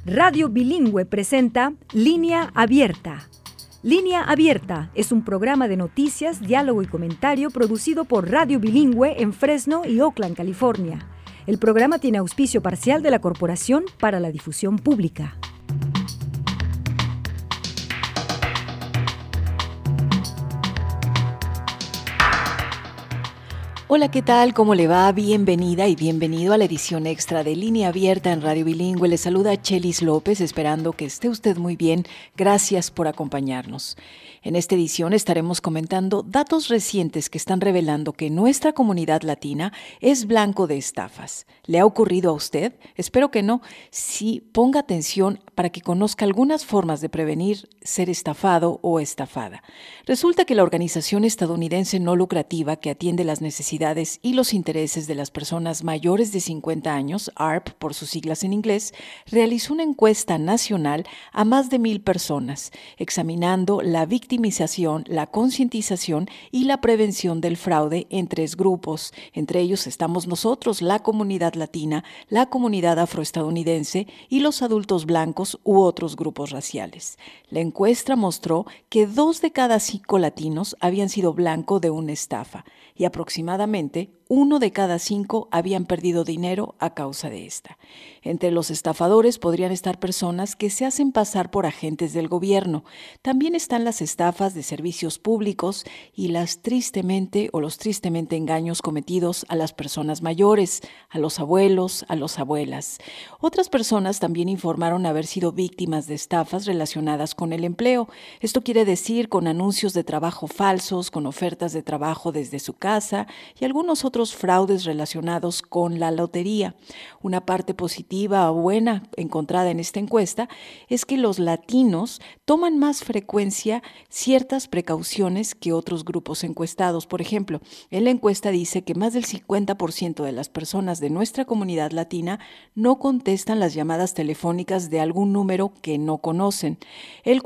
Radio Bilingüe presenta Línea Abierta. Línea Abierta es un programa de noticias, diálogo y comentario producido por Radio Bilingüe en Fresno y Oakland, California. El programa tiene auspicio parcial de la Corporación para la Difusión Pública. Hola, ¿qué tal? ¿Cómo le va? Bienvenida y bienvenido a la edición extra de Línea Abierta en Radio Bilingüe. Le saluda Chelis López, esperando que esté usted muy bien. Gracias por acompañarnos. En esta edición estaremos comentando datos recientes que están revelando que nuestra comunidad latina es blanco de estafas. ¿Le ha ocurrido a usted? Espero que no. Sí, ponga atención para que conozca algunas formas de prevenir ser estafado o estafada. Resulta que la organización estadounidense no lucrativa que atiende las necesidades y los intereses de las personas mayores de 50 años, AARP por sus siglas en inglés, realizó una encuesta nacional a más de 1,000 personas, examinando la victimización, la concientización y la prevención del fraude en 3 grupos. Entre ellos estamos nosotros, la comunidad latina, la comunidad afroestadounidense y los adultos blancos u otros grupos raciales. La encuesta mostró que 2 de cada 5 latinos habían sido blanco de una estafa y aproximadamente 1 de cada 5 habían perdido dinero a causa de esta. Entre los estafadores podrían estar personas que se hacen pasar por agentes del gobierno. También están las estafas de servicios públicos y los tristemente engaños cometidos a las personas mayores, a los abuelos, a las abuelas. Otras personas también informaron haber sido víctimas de estafas relacionadas con el empleo. Esto quiere decir con anuncios de trabajo falsos, con ofertas de trabajo desde su casa y algunos otros fraudes relacionados con la lotería. Una parte positiva o buena encontrada en esta encuesta es que los latinos toman más frecuencia ciertas precauciones que otros grupos encuestados. Por ejemplo, en la encuesta dice que más del 50% de las personas de nuestra comunidad latina no contestan las llamadas telefónicas de algún número que no conocen. El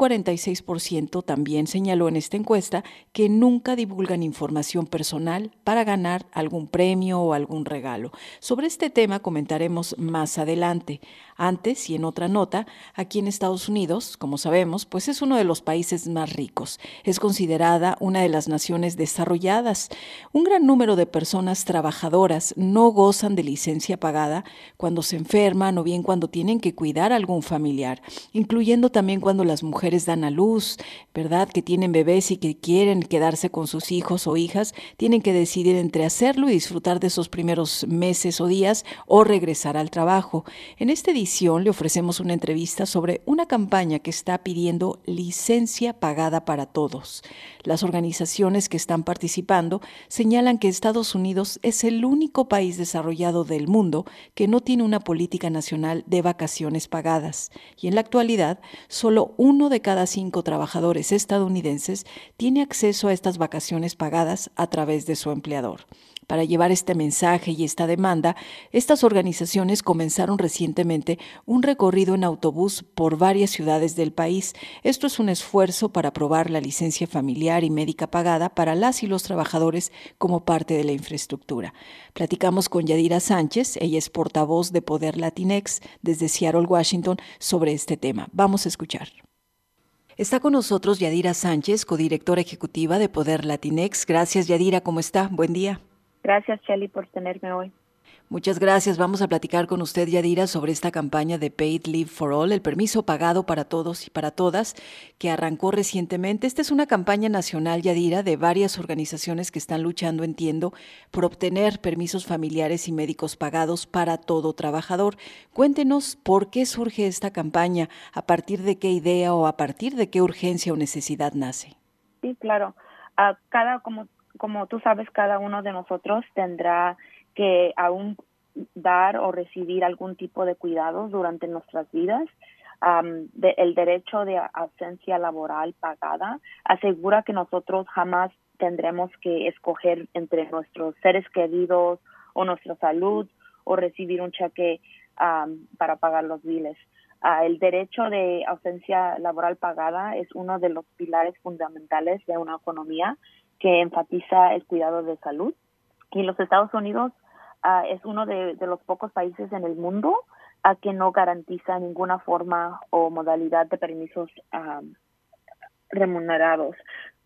46% también señaló en esta encuesta que nunca divulgan información personal para ganar algún premio o algún regalo. Sobre este tema comentaremos más adelante. Antes, y en otra nota, aquí en Estados Unidos, como sabemos, pues es uno de los países más ricos. Es considerada una de las naciones desarrolladas. Un gran número de personas trabajadoras no gozan de licencia pagada cuando se enferman o bien cuando tienen que cuidar a algún familiar, incluyendo también cuando las mujeres dan a luz, ¿verdad? Que tienen bebés y que quieren quedarse con sus hijos o hijas, tienen que decidir entre hacerlo y disfrutar de esos primeros meses o días o regresar al trabajo. En esta edición le ofrecemos una entrevista sobre una campaña que está pidiendo licencia pagada para todos. Las organizaciones que están participando señalan que Estados Unidos es el único país desarrollado del mundo que no tiene una política nacional de vacaciones pagadas. Y en la actualidad, solo 1 de cada 5 trabajadores estadounidenses tiene acceso a estas vacaciones pagadas a través de su empleador. Para llevar este mensaje y esta demanda, estas organizaciones comenzaron recientemente un recorrido en autobús por varias ciudades del país. Esto es un esfuerzo para aprobar la licencia familiar y médica pagada para las y los trabajadores como parte de la infraestructura. Platicamos con Yadira Sánchez, ella es portavoz de Poder Latinex desde Seattle, Washington, sobre este tema. Vamos a escuchar. Está con nosotros Yadira Sánchez, codirectora ejecutiva de Poder Latinex. Gracias, Yadira, ¿cómo está? Buen día. Gracias, Shelly, por tenerme hoy. Muchas gracias. Vamos a platicar con usted, Yadira, sobre esta campaña de Paid Leave for All, el permiso pagado para todos y para todas, que arrancó recientemente. Esta es una campaña nacional, Yadira, de varias organizaciones que están luchando, entiendo, por obtener permisos familiares y médicos pagados para todo trabajador. Cuéntenos por qué surge esta campaña, a partir de qué idea o a partir de qué urgencia o necesidad nace. Sí, claro. Como tú sabes, cada uno de nosotros tendrá que aún dar o recibir algún tipo de cuidados durante nuestras vidas. El derecho de ausencia laboral pagada asegura que nosotros jamás tendremos que escoger entre nuestros seres queridos o nuestra salud o recibir un cheque para pagar los biles. El derecho de ausencia laboral pagada es uno de los pilares fundamentales de una economía que enfatiza el cuidado de salud. Y los Estados Unidos es uno de los pocos países en el mundo que no garantiza ninguna forma o modalidad de permisos remunerados.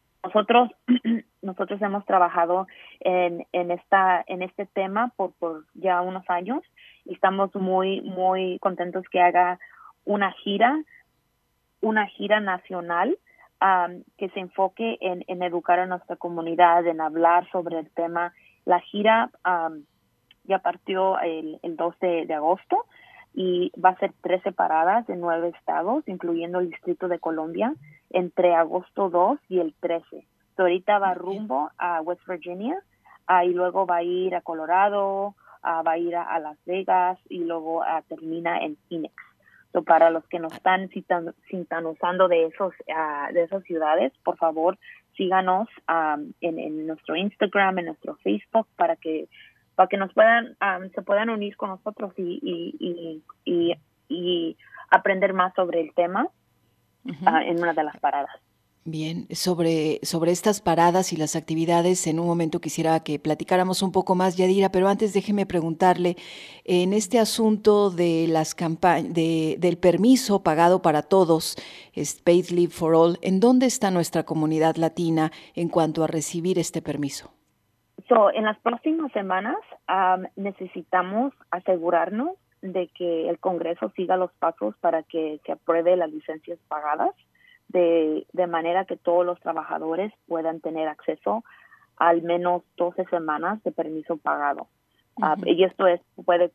Nosotros hemos trabajado en este tema por ya unos años y estamos muy contentos que haga una gira nacional que se enfoque en educar a nuestra comunidad, en hablar sobre el tema. La gira ya partió el 2 de agosto y va a ser 13 paradas en 9 estados, incluyendo el Distrito de Columbia, entre agosto 2 y el 13. Ahorita va rumbo a West Virginia y luego va a ir a Colorado, va a ir a Las Vegas y luego termina en Phoenix. Para los que nos están sintonizando de esas ciudades, por favor, síganos en nuestro Instagram, en nuestro Facebook, para que nos se puedan unir con nosotros y aprender más sobre el tema en una de las paradas. Bien, sobre estas paradas y las actividades, en un momento quisiera que platicáramos un poco más, Yadira, pero antes déjeme preguntarle, en este asunto de las del permiso pagado para todos, Paid Leave for All, ¿en dónde está nuestra comunidad latina en cuanto a recibir este permiso? En las próximas semanas necesitamos asegurarnos de que el Congreso siga los pasos para que se apruebe las licencias pagadas, de manera que todos los trabajadores puedan tener acceso a al menos 12 semanas de permiso pagado. Y esto puede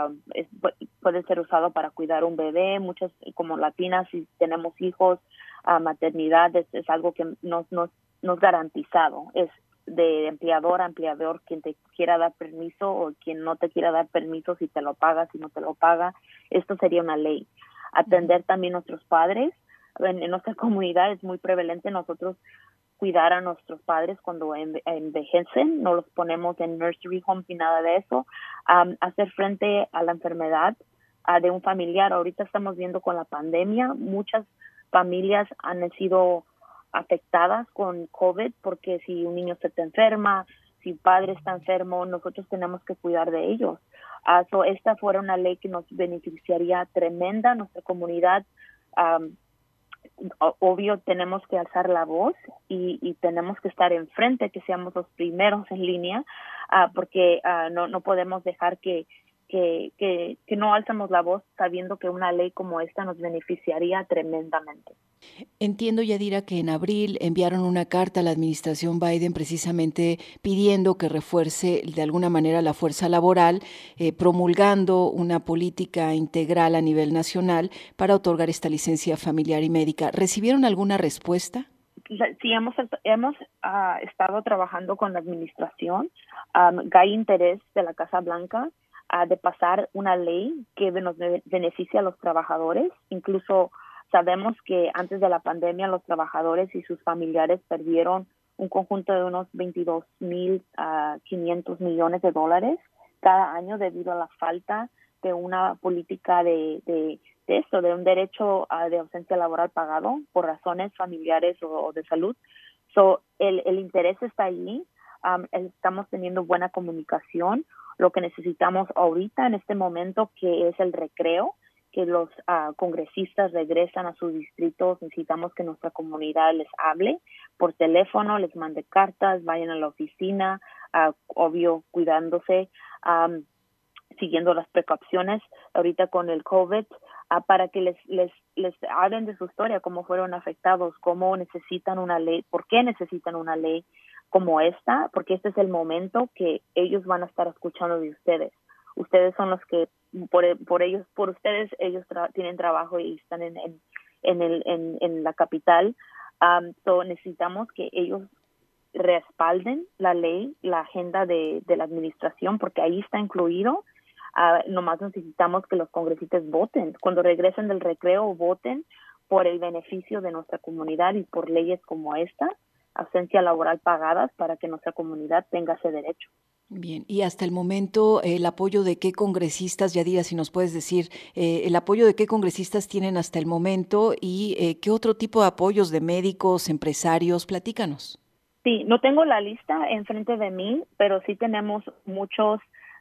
ser usado para cuidar un bebé. Muchas, como latinas, si tenemos hijos, maternidad es algo que no es garantizado. Es de empleador a empleador, quien te quiera dar permiso o quien no te quiera dar permiso, si te lo paga, si no te lo paga. Esto sería una ley. Atender también a nuestros padres. En nuestra comunidad es muy prevalente nosotros cuidar a nuestros padres cuando envejecen, no los ponemos en nursery homes ni nada de eso. Hacer frente a la enfermedad de un familiar. Ahorita estamos viendo con la pandemia, muchas familias han sido afectadas con COVID, porque si un niño se te enferma, si el padre está enfermo, nosotros tenemos que cuidar de ellos. Esta fuera una ley que nos beneficiaría tremenda a nuestra comunidad. Obvio, tenemos que alzar la voz y tenemos que estar enfrente, que seamos los primeros en línea, porque no podemos dejar que no alzamos la voz sabiendo que una ley como esta nos beneficiaría tremendamente. Entiendo, Yadira, que en abril enviaron una carta a la administración Biden precisamente pidiendo que refuerce de alguna manera la fuerza laboral, promulgando una política integral a nivel nacional para otorgar esta licencia familiar y médica. ¿Recibieron alguna respuesta? Sí, hemos estado trabajando con la administración. Hay interés de la Casa Blanca de pasar una ley que nos beneficie a los trabajadores. Incluso sabemos que antes de la pandemia los trabajadores y sus familiares perdieron un conjunto de unos 22,500 millones de dólares cada año debido a la falta de una política de un derecho de ausencia laboral pagado por razones familiares o de salud. El interés está allí. Estamos teniendo buena comunicación. Lo que necesitamos ahorita en este momento, que es el recreo, que los congresistas regresan a sus distritos. Necesitamos que nuestra comunidad les hable por teléfono, les mande cartas, vayan a la oficina, obvio cuidándose, siguiendo las precauciones ahorita con el COVID, para que les hablen de su historia, cómo fueron afectados, cómo necesitan una ley, por qué necesitan una ley como esta, porque este es el momento que ellos van a estar escuchando de ustedes. Ustedes son los que por ustedes ellos tienen trabajo y están en la capital. Necesitamos que ellos respalden la ley, la agenda de la administración, porque ahí está incluido. Nomás necesitamos que los congresistas voten. Cuando regresen del recreo, voten por el beneficio de nuestra comunidad y por leyes como esta, ausencia laboral pagadas, para que nuestra comunidad tenga ese derecho. Bien, y hasta el momento, ¿el apoyo de qué congresistas, Yadira, si nos puedes decir, el apoyo de qué congresistas tienen hasta el momento y qué otro tipo de apoyos de médicos, empresarios? Platícanos. Sí, no tengo la lista enfrente de mí, pero sí tenemos muchos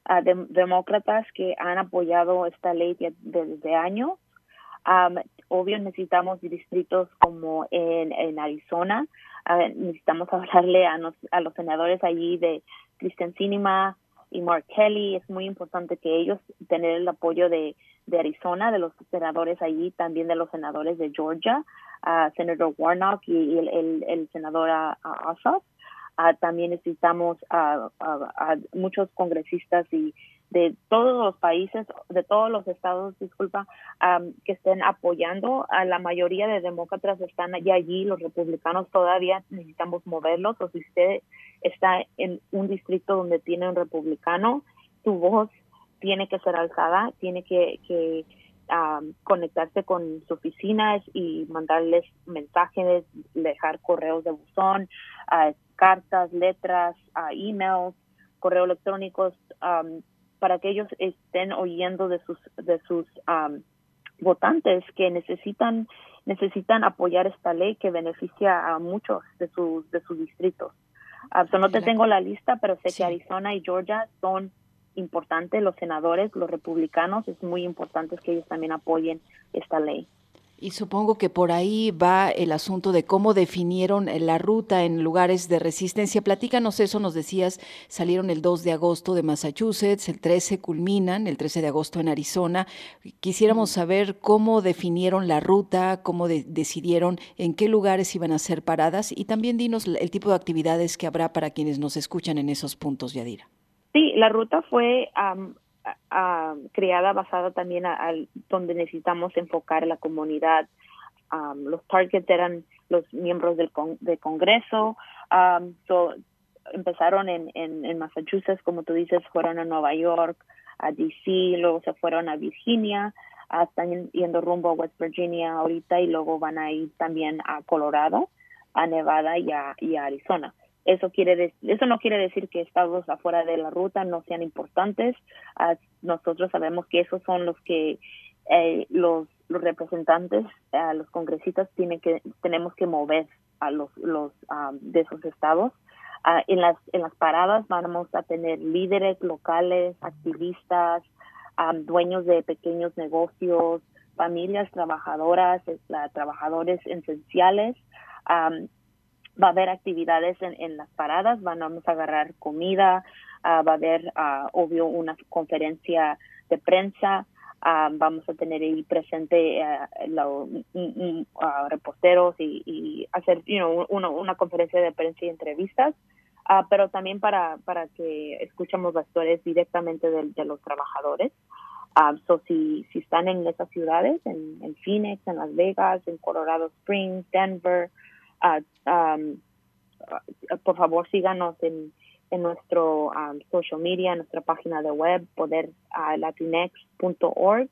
demócratas que han apoyado esta ley desde años. Obvio, necesitamos distritos como en Arizona. Necesitamos hablarle a los senadores allí de Kristen Sinema y Mark Kelly. Es muy importante que ellos tener el apoyo de Arizona, de los senadores allí, también de los senadores de Georgia, Senator Warnock y el senador Ossoff. También necesitamos a muchos congresistas y de todos los países, de todos los estados, que estén apoyando. A la mayoría de demócratas están ya allí, los republicanos todavía necesitamos moverlos. O si usted está en un distrito donde tiene un republicano, su voz tiene que ser alzada, tiene que conectarse con sus oficinas y mandarles mensajes, dejar correos de buzón, cartas, letras, emails, correos electrónicos, para que ellos estén oyendo de sus votantes que necesitan apoyar esta ley que beneficia a muchos de sus distritos. No te tengo la lista, pero sé que Arizona y Georgia son importantes. Los senadores, los republicanos, es muy importante que ellos también apoyen esta ley. Y supongo que por ahí va el asunto de cómo definieron la ruta en lugares de resistencia. Platícanos eso, nos decías, salieron el 2 de agosto de Massachusetts, el 13 culminan, el 13 de agosto en Arizona. Quisiéramos saber cómo definieron la ruta, cómo decidieron en qué lugares iban a ser paradas y también dinos el tipo de actividades que habrá para quienes nos escuchan en esos puntos, Yadira. Sí, la ruta fue creada basada también donde necesitamos enfocar la comunidad. Los targets eran los miembros del Congreso. Empezaron en Massachusetts, como tú dices, fueron a Nueva York, a D.C., luego se fueron a Virginia, están yendo rumbo a West Virginia ahorita y luego van a ir también a Colorado, a Nevada y a Arizona. Eso no quiere decir que estados afuera de la ruta no sean importantes. Nosotros sabemos que esos son los que los representantes, los congresistas tenemos que mover a los de esos estados. En las paradas vamos a tener líderes locales, activistas, dueños de pequeños negocios, familias trabajadoras, trabajadores esenciales. Va a haber actividades en las paradas, vamos a agarrar comida, va a haber, obvio, una conferencia de prensa, vamos a tener ahí presente reporteros y hacer una conferencia de prensa y entrevistas, pero también para que escuchemos las historias directamente de los trabajadores. Si están en esas ciudades, en Phoenix, en Las Vegas, en Colorado Springs, Denver, por favor síganos en nuestro social media, en nuestra página de web, poderlatinex.org.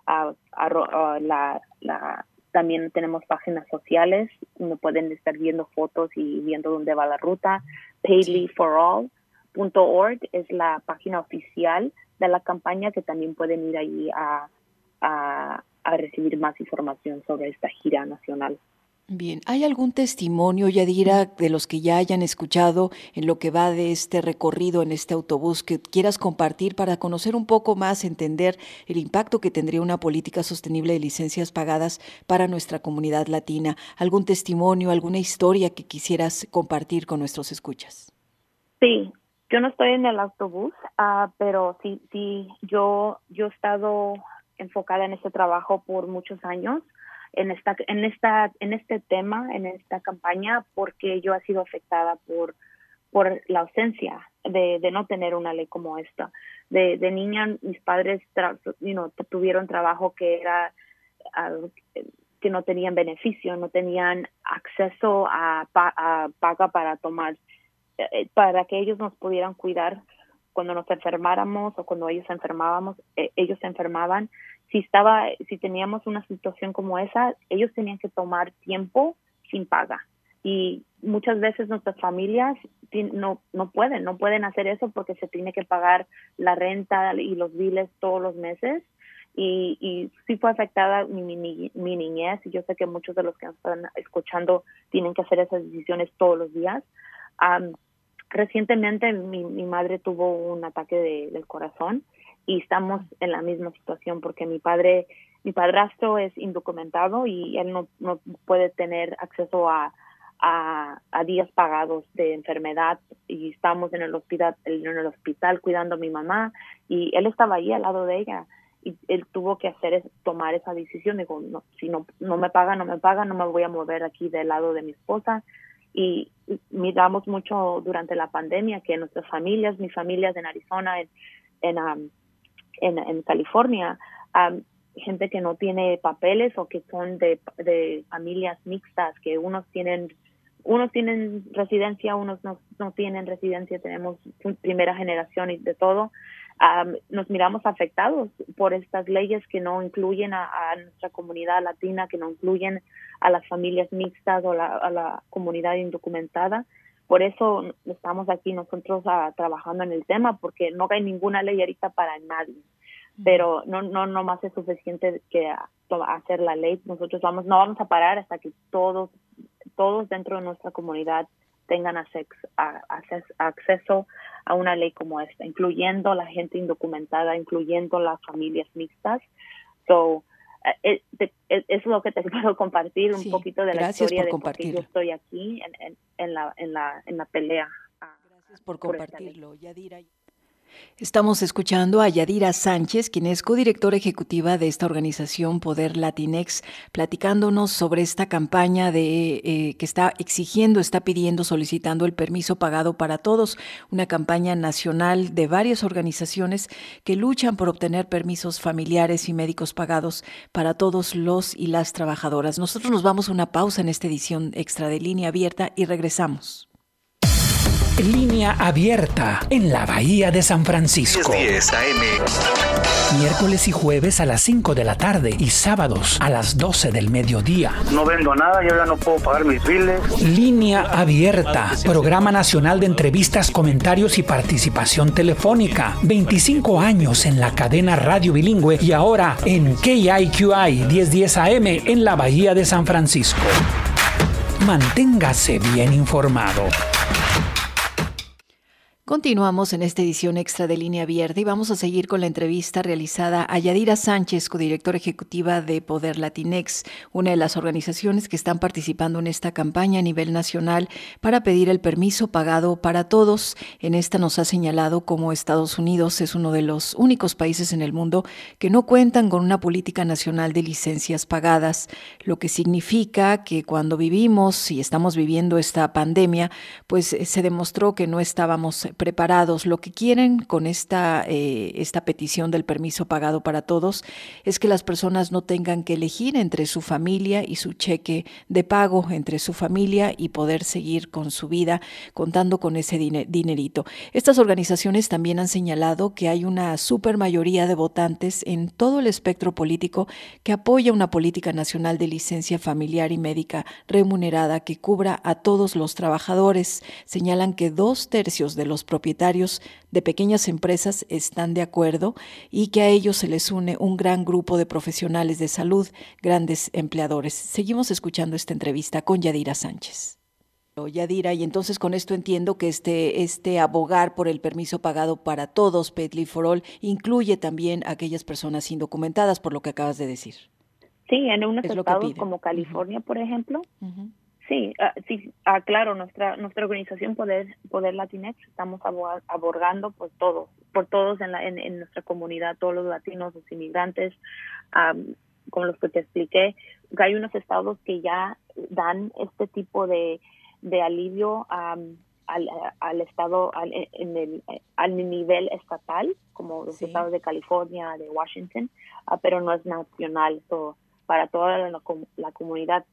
También tenemos páginas sociales donde pueden estar viendo fotos y viendo dónde va la ruta. paidlyforall.org es la página oficial de la campaña, que también pueden ir allí a recibir más información sobre esta gira nacional. Bien, ¿hay algún testimonio, Yadira, de los que ya hayan escuchado en lo que va de este recorrido en este autobús que quieras compartir para conocer un poco más, entender el impacto que tendría una política sostenible de licencias pagadas para nuestra comunidad latina? ¿Algún testimonio, alguna historia que quisieras compartir con nuestros escuchas? Sí, yo no estoy en el autobús, pero sí, yo he estado enfocada en este trabajo por muchos años. En este tema, en esta campaña, porque yo he sido afectada por la ausencia de no tener una ley como esta. De niña, mis padres tuvieron trabajo que era que no tenían beneficio, no tenían acceso a paga para tomar, para que ellos nos pudieran cuidar cuando nos enfermáramos o cuando ellos se enfermaban. Si teníamos una situación como esa, ellos tenían que tomar tiempo sin paga. Y muchas veces nuestras familias no pueden hacer eso porque se tiene que pagar la renta y los biles todos los meses. Y sí fue afectada mi niñez, y yo sé que muchos de los que nos están escuchando tienen que hacer esas decisiones todos los días. Recientemente mi madre tuvo un ataque del corazón y estamos en la misma situación porque mi padrastro es indocumentado y él no puede tener acceso a días pagados de enfermedad y estamos en el hospital cuidando a mi mamá y él estaba ahí al lado de ella y él tuvo que tomar esa decisión. Digo, no, si no me paga, no me voy a mover aquí del lado de mi esposa. Y miramos mucho durante la pandemia que nuestras familias, mis familias en Arizona, en California, gente que no tiene papeles o que son de familias mixtas, que unos tienen residencia, unos no tienen residencia, tenemos primera generación y de todo. Nos miramos afectados por estas leyes que no incluyen a nuestra comunidad latina, que no incluyen a las familias mixtas o a la comunidad indocumentada. Por eso estamos aquí nosotros trabajando en el tema, porque no hay ninguna ley ahorita para nadie. Pero no más es suficiente que hacer la ley. Nosotros no vamos a parar hasta que todos dentro de nuestra comunidad tengan acceso a una ley como esta, incluyendo la gente indocumentada, incluyendo las familias mixtas. So, eso es lo que te puedo compartir, un poquito de la historia de por qué yo estoy aquí en la pelea. Gracias por compartirlo, Yadira. Estamos escuchando a Yadira Sánchez, quien es codirectora ejecutiva de esta organización Poder Latinx, platicándonos sobre esta campaña que está pidiendo, solicitando el permiso pagado para todos, una campaña nacional de varias organizaciones que luchan por obtener permisos familiares y médicos pagados para todos los y las trabajadoras. Nosotros nos vamos a una pausa en esta edición extra de Línea Abierta y regresamos. Línea Abierta en la Bahía de San Francisco. 10 AM. Miércoles y jueves a las 5 de la tarde y sábados a las 12 del mediodía. No vendo nada, yo ya no puedo pagar mis biles. Línea Abierta, programa nacional de entrevistas, comentarios y participación telefónica. 25 años en la cadena Radio Bilingüe y ahora en KIQI 1010 AM en la Bahía de San Francisco. Manténgase bien informado. Continuamos en esta edición extra de Línea Abierta y vamos a seguir con la entrevista realizada a Yadira Sánchez, codirectora ejecutiva de Poder Latinx, una de las organizaciones que están participando en esta campaña a nivel nacional para pedir el permiso pagado para todos. En esta nos ha señalado como Estados Unidos es uno de los únicos países en el mundo que no cuentan con una política nacional de licencias pagadas, lo que significa que cuando vivimos y estamos viviendo esta pandemia, pues se demostró que no estábamos preparados. Lo que quieren con esta petición del permiso pagado para todos es que las personas no tengan que elegir entre su familia y su cheque de pago, entre su familia y poder seguir con su vida contando con ese dinerito. Estas organizaciones también han señalado que hay una super mayoría de votantes en todo el espectro político que apoya una política nacional de licencia familiar y médica remunerada que cubra a todos los trabajadores. Señalan que 2/3 de los propietarios de pequeñas empresas están de acuerdo y que a ellos se les une un gran grupo de profesionales de salud, grandes empleadores. Seguimos escuchando esta entrevista con Yadira Sánchez. Yadira, y entonces con esto entiendo que este abogar por el permiso pagado para todos, Paid Leave for All, incluye también a aquellas personas indocumentadas, por lo que acabas de decir. Sí, en unos estados como California, por ejemplo. Uh-huh. Sí, claro, nuestra organización Poder Latinx estamos abogando por todos en nuestra comunidad, todos los latinos, los inmigrantes, como los que te expliqué. Hay unos estados que ya dan este tipo de alivio al estado, al nivel estatal, como los estados de California, de Washington, pero no es nacional. Para toda la comunidad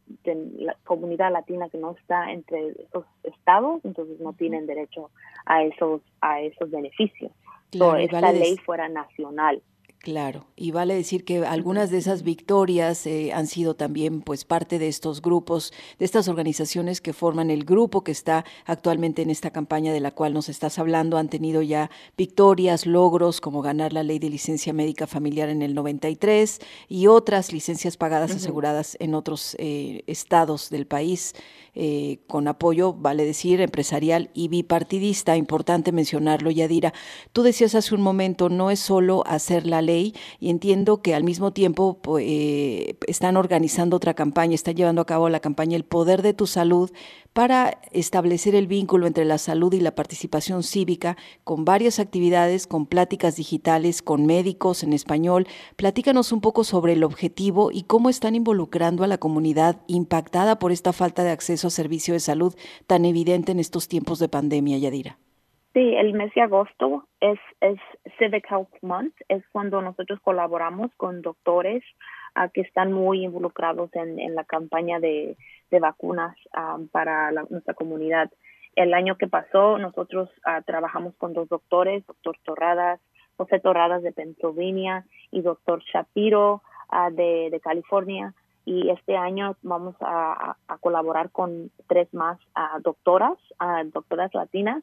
latina que no está entre esos estados, entonces no tienen derecho a esos beneficios. Claro, esta ley fuera nacional. Claro, y vale decir que algunas de esas victorias han sido también pues parte de estos grupos, de estas organizaciones que forman el grupo que está actualmente en esta campaña de la cual nos estás hablando. Han tenido ya victorias, logros como ganar la ley de licencia médica familiar en el 93 y otras licencias pagadas aseguradas en otros estados del país, con apoyo, vale decir, empresarial y bipartidista. Importante mencionarlo, Yadira. Tú decías hace un momento, no es solo hacer la ley, y entiendo que al mismo tiempo están organizando otra campaña, están llevando a cabo la campaña El Poder de tu Salud para establecer el vínculo entre la salud y la participación cívica con varias actividades, con pláticas digitales, con médicos en español. Platícanos un poco sobre el objetivo y cómo están involucrando a la comunidad impactada por esta falta de acceso a servicio de salud tan evidente en estos tiempos de pandemia, Yadira. Sí, el mes de agosto es Civic Health Month, es cuando nosotros colaboramos con doctores que están muy involucrados en la campaña de vacunas para nuestra comunidad. El año que pasó, nosotros trabajamos con 2 doctores, doctor José Torradas de Pennsylvania y doctor Shapiro de California. Y este año vamos a colaborar con 3 más doctoras latinas,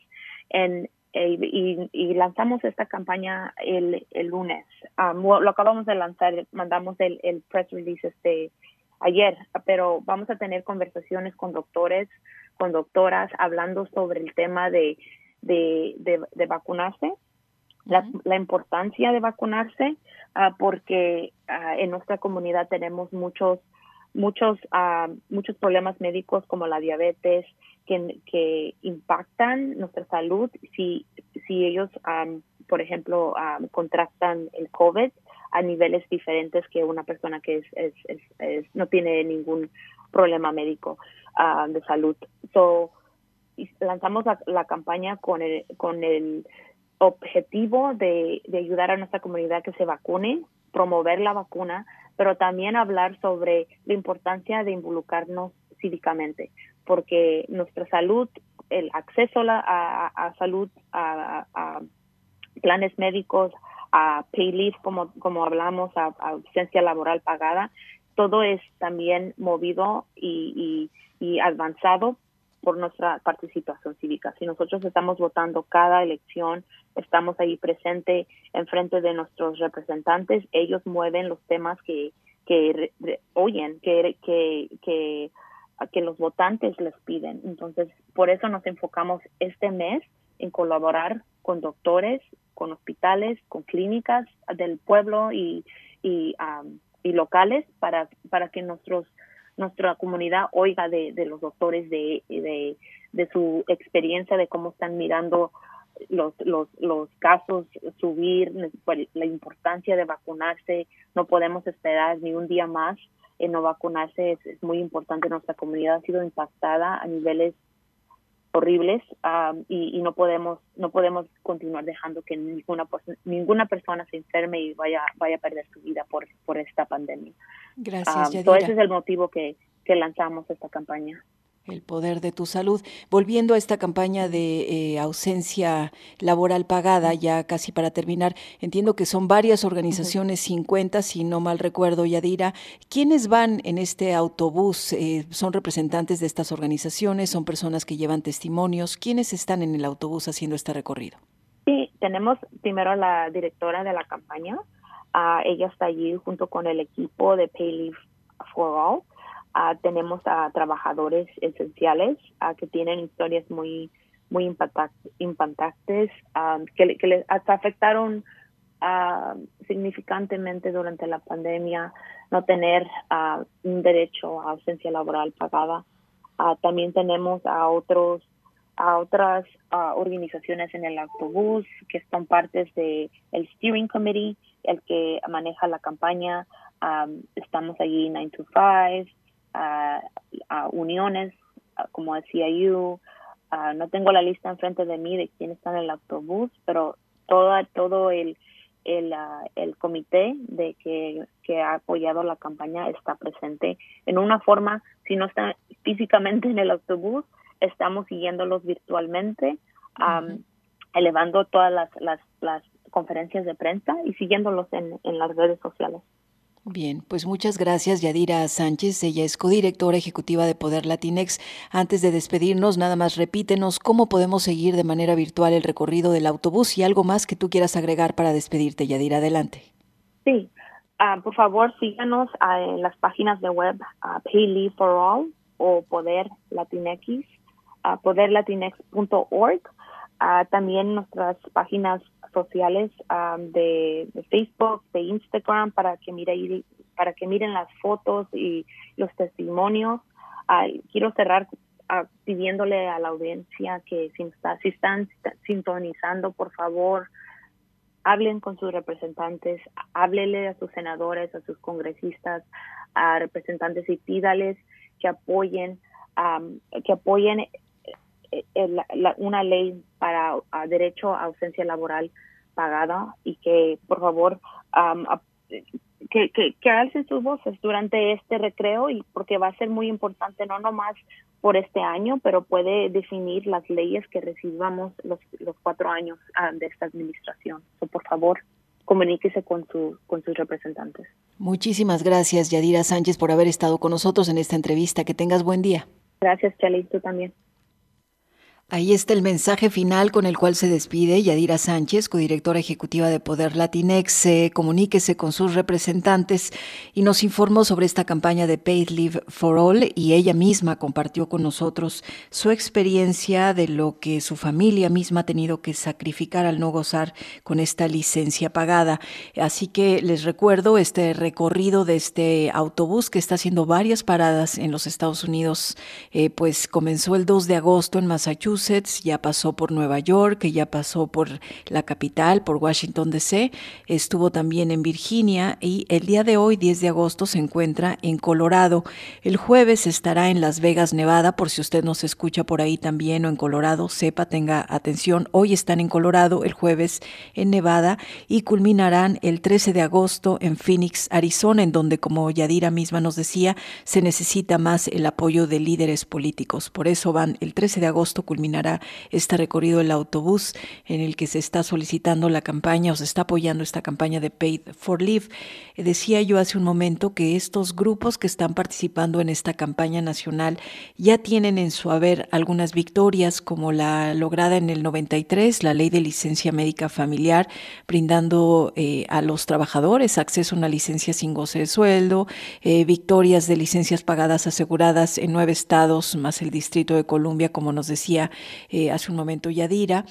y lanzamos esta campaña el lunes. Lo acabamos de lanzar, mandamos el press release ayer, pero vamos a tener conversaciones con doctores, con doctoras, hablando sobre el tema de vacunarse, la importancia de vacunarse, porque en nuestra comunidad tenemos muchos problemas médicos como la diabetes que impactan nuestra salud si ellos, por ejemplo, contractan el COVID a niveles diferentes que una persona que no tiene ningún problema médico de salud. Lanzamos la campaña con el objetivo de ayudar a nuestra comunidad que se vacune, promover la vacuna, pero también hablar sobre la importancia de involucrarnos cívicamente, porque nuestra salud, el acceso a salud, a planes médicos, a pay leave, como hablamos, a ausencia laboral pagada, todo es también movido y avanzado por nuestra participación cívica. Si nosotros estamos votando cada elección, estamos ahí presente en frente de nuestros representantes, ellos mueven los temas que oyen, que los votantes les piden. Entonces, por eso nos enfocamos este mes en colaborar con doctores, con hospitales, con clínicas del pueblo y locales para que nuestra comunidad oiga de los doctores, de su experiencia, de cómo están mirando los casos subir, la importancia de vacunarse. No podemos esperar ni un día más en no vacunarse. Es muy importante. Nuestra comunidad ha sido impactada a niveles horribles, y no podemos continuar dejando que ninguna persona se enferme y vaya a perder su vida por esta pandemia. Gracias, Yadira. Ese es el motivo que lanzamos esta campaña. El poder de tu salud. Volviendo a esta campaña de ausencia laboral pagada, ya casi para terminar, entiendo que son varias organizaciones, 50, si no mal recuerdo, Yadira. ¿Quiénes van en este autobús? ¿Son representantes de estas organizaciones? ¿Son personas que llevan testimonios? ¿Quiénes están en el autobús haciendo este recorrido? Sí, tenemos primero a la directora de la campaña. Ella está allí junto con el equipo de Pay Leave for All. Tenemos a trabajadores esenciales que tienen historias muy impactantes, que les afectaron significantemente durante la pandemia, no tener un derecho a ausencia laboral pagada. También tenemos a otras organizaciones en el autobús que son partes del Steering Committee, el que maneja la campaña. Estamos allí 9 to 5, uniones como el CIU. No tengo la lista enfrente de mí de quiénes están en el autobús, pero todo el comité que ha apoyado la campaña está presente en una forma. Si no están físicamente en el autobús, estamos siguiéndolos virtualmente, elevando todas las conferencias de prensa y siguiéndolos en las redes sociales. Bien, pues muchas gracias, Yadira Sánchez. Ella es codirectora ejecutiva de Poder Latinx. Antes de despedirnos, nada más repítenos cómo podemos seguir de manera virtual el recorrido del autobús y algo más que tú quieras agregar para despedirte, Yadira. Adelante. Sí, por favor síganos en las páginas de web Pay Leave for All o Poder Latinx, poderlatinx.org. También nuestras páginas sociales de Facebook, de Instagram, para que miren las fotos y los testimonios. Quiero cerrar pidiéndole a la audiencia que si están sintonizando, por favor, hablen con sus representantes, háblele a sus senadores, a sus congresistas, a representantes y pídales que apoyen una ley para derecho a ausencia laboral pagada y que por favor que alcen sus voces durante este recreo, y porque va a ser muy importante no nomás por este año, pero puede definir las leyes que recibamos los 4 años de esta administración. Por favor, comuníquese con sus representantes. Muchísimas gracias, Yadira Sánchez, por haber estado con nosotros en esta entrevista. Que tengas buen día. Gracias, Chely, tú también. Ahí está el mensaje final con el cual se despide Yadira Sánchez, codirectora ejecutiva de Poder Latinx. Comuníquese con sus representantes y nos informó sobre esta campaña de Paid Leave for All, y ella misma compartió con nosotros su experiencia de lo que su familia misma ha tenido que sacrificar al no gozar con esta licencia pagada. Así que les recuerdo este recorrido de este autobús que está haciendo varias paradas en los Estados Unidos. Pues comenzó el 2 de agosto en Massachusetts, ya pasó por Nueva York, ya pasó por la capital, por Washington D.C., estuvo también en Virginia y el día de hoy, 10 de agosto, se encuentra en Colorado. El jueves estará en Las Vegas, Nevada, por si usted nos escucha por ahí también o en Colorado, sepa, tenga atención. Hoy están en Colorado, el jueves en Nevada, y culminarán el 13 de agosto en Phoenix, Arizona, en donde, como Yadira misma nos decía, se necesita más el apoyo de líderes políticos. Por eso van el 13 de agosto, culminará este recorrido del autobús en el que se está solicitando la campaña o se está apoyando esta campaña de Paid for Leave. Decía yo hace un momento que estos grupos que están participando en esta campaña nacional ya tienen en su haber algunas victorias, como la lograda en el 93, la ley de licencia médica familiar, brindando a los trabajadores acceso a una licencia sin goce de sueldo, victorias de licencias pagadas aseguradas en 9 estados, más el Distrito de Columbia, como nos decía hace un momento Yadira,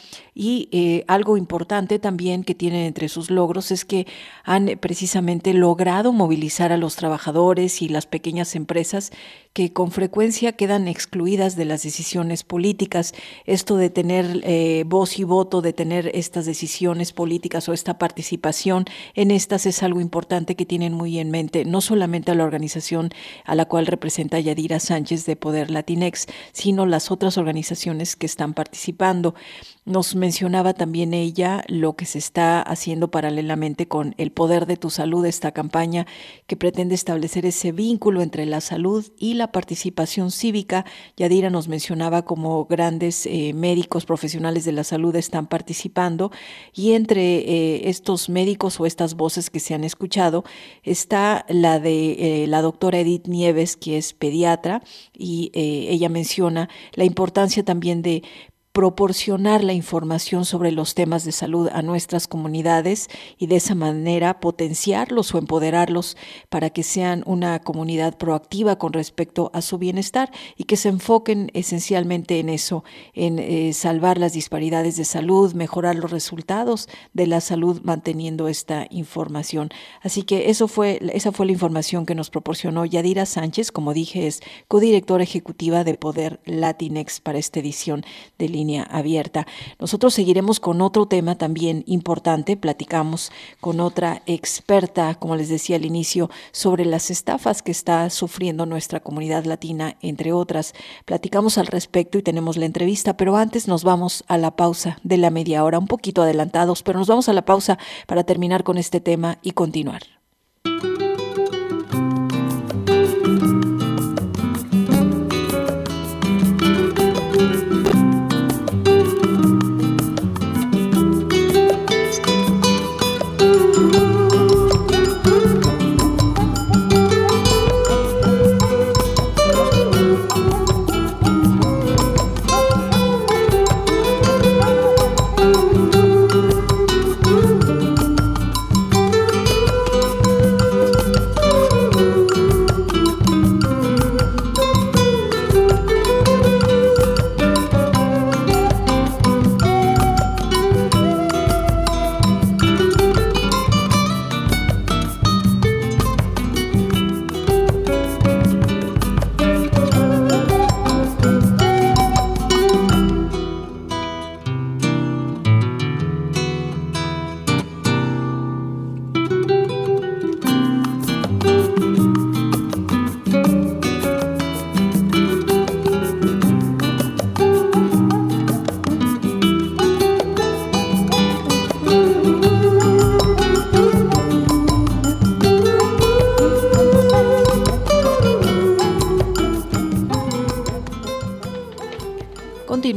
y algo importante también que tienen entre sus logros es que han precisamente logrado movilizar a los trabajadores y las pequeñas empresas que con frecuencia quedan excluidas de las decisiones políticas. Esto de tener voz y voto, de tener estas decisiones políticas o esta participación en estas es algo importante que tienen muy en mente, no solamente a la organización a la cual representa Yadira Sánchez de Poder Latinx, sino las otras organizaciones que están participando. Nos mencionaba también ella lo que se está haciendo paralelamente con El Poder de tu Salud, esta campaña que pretende establecer ese vínculo entre la salud y la participación cívica. Yadira nos mencionaba como grandes médicos profesionales de la salud están participando, y entre estos médicos o estas voces que se han escuchado está la de la doctora Edith Nieves, que es pediatra, y ella menciona la importancia también de proporcionar la información sobre los temas de salud a nuestras comunidades y de esa manera potenciarlos o empoderarlos para que sean una comunidad proactiva con respecto a su bienestar y que se enfoquen esencialmente en eso, en salvar las disparidades de salud, mejorar los resultados de la salud manteniendo esta información. Así que esa fue la información que nos proporcionó Yadira Sánchez. Como dije, es codirectora ejecutiva de Poder Latinx para esta edición de Línea Abierta. Nosotros seguiremos con otro tema también importante. Platicamos con otra experta, como les decía al inicio, sobre las estafas que está sufriendo nuestra comunidad latina, entre otras. Platicamos al respecto y tenemos la entrevista, pero antes nos vamos a la pausa de la media hora, un poquito adelantados, pero nos vamos a la pausa para terminar con este tema y continuar.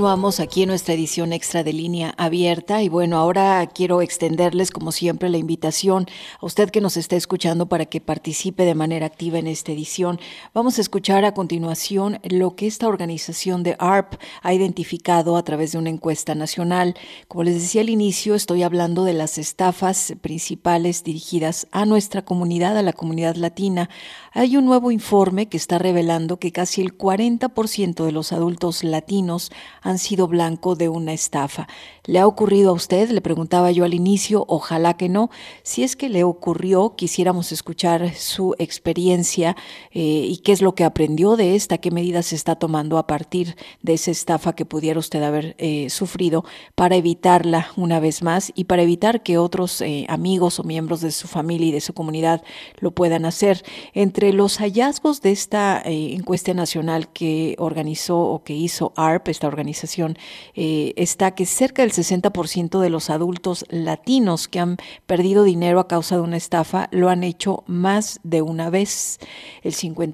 Continuamos aquí en nuestra edición extra de Línea Abierta y bueno, ahora quiero extenderles como siempre la invitación a usted que nos está escuchando para que participe de manera activa en esta edición. Vamos a escuchar a continuación lo que esta organización de ARP ha identificado a través de una encuesta nacional. Como les decía al inicio, estoy hablando de las estafas principales dirigidas a nuestra comunidad, a la comunidad latina. Hay un nuevo informe que está revelando que casi el 40% de los adultos latinos han sido blanco de una estafa. ¿Le ha ocurrido a usted? Le preguntaba yo al inicio, ojalá que no. Si es que le ocurrió, quisiéramos escuchar su experiencia y qué es lo que aprendió de esta, qué medidas se está tomando a partir de esa estafa que pudiera usted haber sufrido para evitarla una vez más y para evitar que otros amigos o miembros de su familia y de su comunidad lo puedan hacer. Entre los hallazgos de esta encuesta nacional que organizó o que hizo ARP, esta organización, está que cerca del 60% de los adultos latinos que han perdido dinero a causa de una estafa lo han hecho más de una vez. El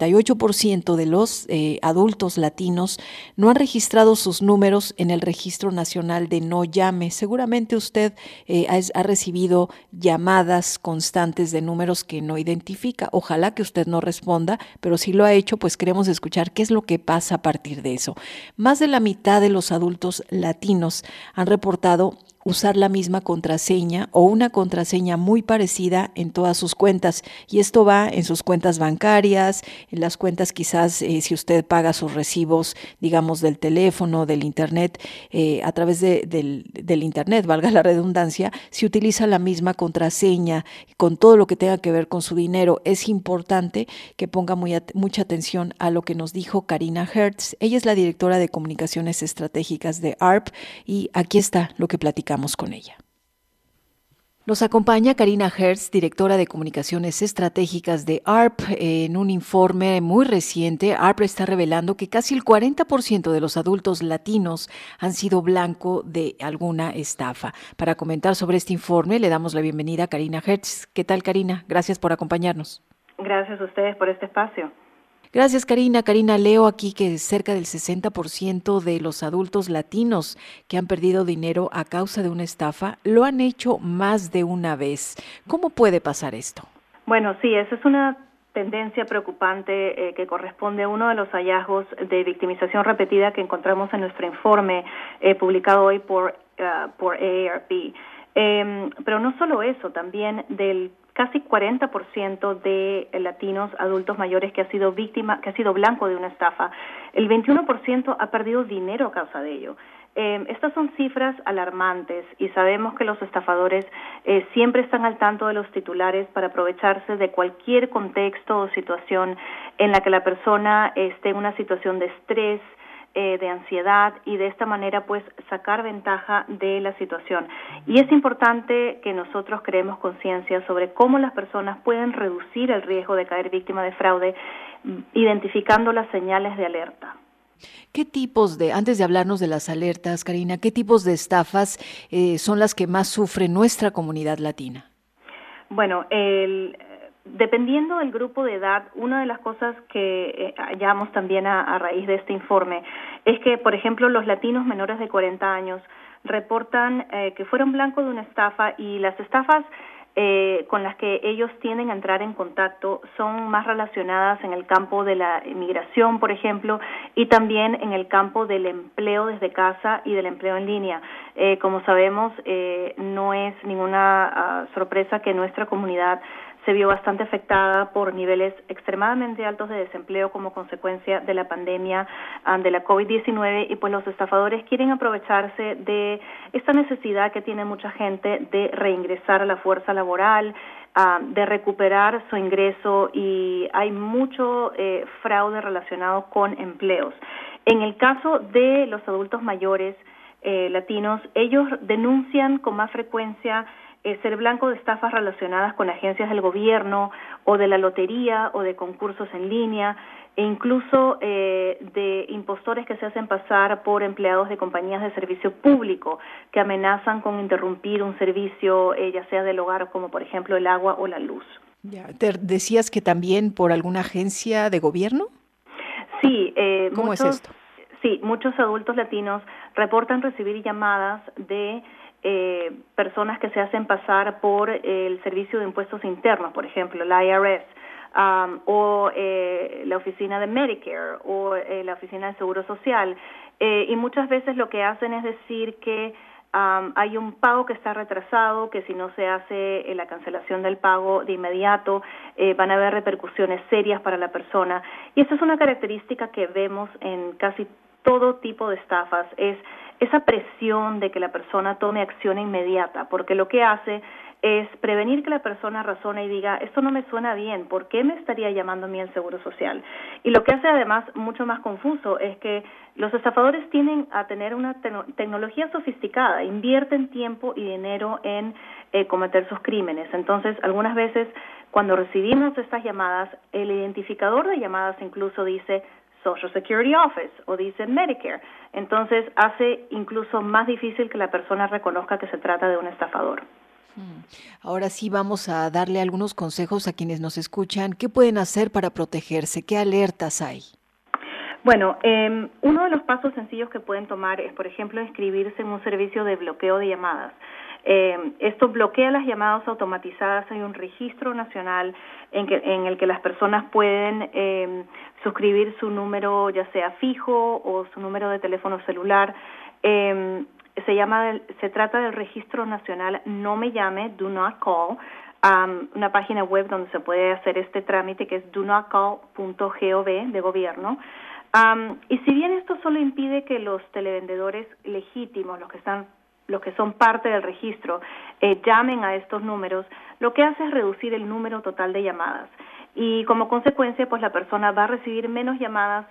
58% de los adultos latinos no han registrado sus números en el Registro Nacional de No Llame. Seguramente usted ha recibido llamadas constantes de números que no identifica. Ojalá que usted no responda, pero si lo ha hecho, pues queremos escuchar qué es lo que pasa a partir de eso. Más de la mitad de los adultos latinos han reportado usar la misma contraseña o una contraseña muy parecida en todas sus cuentas, y esto va en sus cuentas bancarias, en las cuentas quizás si usted paga sus recibos, digamos del teléfono, del internet, a través del internet, valga la redundancia, si utiliza la misma contraseña con todo lo que tenga que ver con su dinero. Es importante que ponga mucha atención a lo que nos dijo Karina Hertz. Ella es la directora de Comunicaciones Estratégicas de ARP y aquí está lo que platicamos con ella. Nos acompaña Karina Hertz, directora de Comunicaciones Estratégicas de ARP. En un informe muy reciente, ARP está revelando que casi el 40% de los adultos latinos han sido blanco de alguna estafa. Para comentar sobre este informe, le damos la bienvenida a Karina Hertz. ¿Qué tal, Karina? Gracias por acompañarnos. Gracias a ustedes por este espacio. Gracias, Karina. Karina, leo aquí que cerca del 60% de los adultos latinos que han perdido dinero a causa de una estafa lo han hecho más de una vez. ¿Cómo puede pasar esto? Bueno, sí, esa es una tendencia preocupante que corresponde a uno de los hallazgos de victimización repetida que encontramos en nuestro informe publicado hoy por AARP. Pero no solo eso, también del casi 40% de latinos adultos mayores que ha sido blanco de una estafa, el 21% ha perdido dinero a causa de ello. Estas son cifras alarmantes y sabemos que los estafadores siempre están al tanto de los titulares para aprovecharse de cualquier contexto o situación en la que la persona esté en una situación de estrés, de ansiedad, y de esta manera pues sacar ventaja de la situación. Y es importante que nosotros creemos conciencia sobre cómo las personas pueden reducir el riesgo de caer víctima de fraude, identificando las señales de alerta. ¿Qué tipos antes de hablarnos de las alertas, Karina, qué tipos de estafas son las que más sufre nuestra comunidad latina? Bueno, dependiendo del grupo de edad, una de las cosas que hallamos también a raíz de este informe es que, por ejemplo, los latinos menores de 40 años reportan que fueron blancos de una estafa, y las estafas con las que ellos tienden a entrar en contacto son más relacionadas en el campo de la inmigración, por ejemplo, y también en el campo del empleo desde casa y del empleo en línea. Como sabemos, no es ninguna sorpresa que nuestra comunidad se vio bastante afectada por niveles extremadamente altos de desempleo como consecuencia de la pandemia de la COVID-19, y pues los estafadores quieren aprovecharse de esta necesidad que tiene mucha gente de reingresar a la fuerza laboral, de recuperar su ingreso, y hay mucho fraude relacionado con empleos. En el caso de los adultos mayores latinos, ellos denuncian con más frecuencia ser blanco de estafas relacionadas con agencias del gobierno o de la lotería o de concursos en línea, e incluso de impostores que se hacen pasar por empleados de compañías de servicio público que amenazan con interrumpir un servicio, ya sea del hogar, como por ejemplo el agua o la luz. Ya, ¿te decías que también por alguna agencia de gobierno? Sí. ¿Cómo es esto? sí, muchos adultos latinos reportan recibir llamadas de personas que se hacen pasar por el Servicio de Impuestos Internos, por ejemplo, la IRS, o la oficina de Medicare, o la oficina de Seguro Social, y muchas veces lo que hacen es decir que hay un pago que está retrasado, que si no se hace la cancelación del pago de inmediato, van a haber repercusiones serias para la persona. Y esa es una característica que vemos en casi todo tipo de estafas, es esa presión de que la persona tome acción inmediata, porque lo que hace es prevenir que la persona razone y diga, esto no me suena bien, ¿por qué me estaría llamando a mí el Seguro Social? Y lo que hace además mucho más confuso es que los estafadores tienden a tener una tecnología sofisticada, invierten tiempo y dinero en cometer sus crímenes. Entonces, algunas veces cuando recibimos estas llamadas, el identificador de llamadas incluso dice Social Security Office o dice Medicare. Entonces, hace incluso más difícil que la persona reconozca que se trata de un estafador. Ahora sí vamos a darle algunos consejos a quienes nos escuchan. ¿Qué pueden hacer para protegerse? ¿Qué alertas hay? Bueno, uno de los pasos sencillos que pueden tomar es, por ejemplo, inscribirse en un servicio de bloqueo de llamadas. Esto bloquea las llamadas automatizadas. Hay un registro nacional en el que las personas pueden suscribir su número, ya sea fijo o su número de teléfono celular. Se trata del registro nacional No Me Llame, Do Not Call, una página web donde se puede hacer este trámite que es donotcall.gov de gobierno. Y si bien esto solo impide que los televendedores legítimos, los que son parte del registro, llamen a estos números, lo que hace es reducir el número total de llamadas. Y como consecuencia, pues la persona va a recibir menos llamadas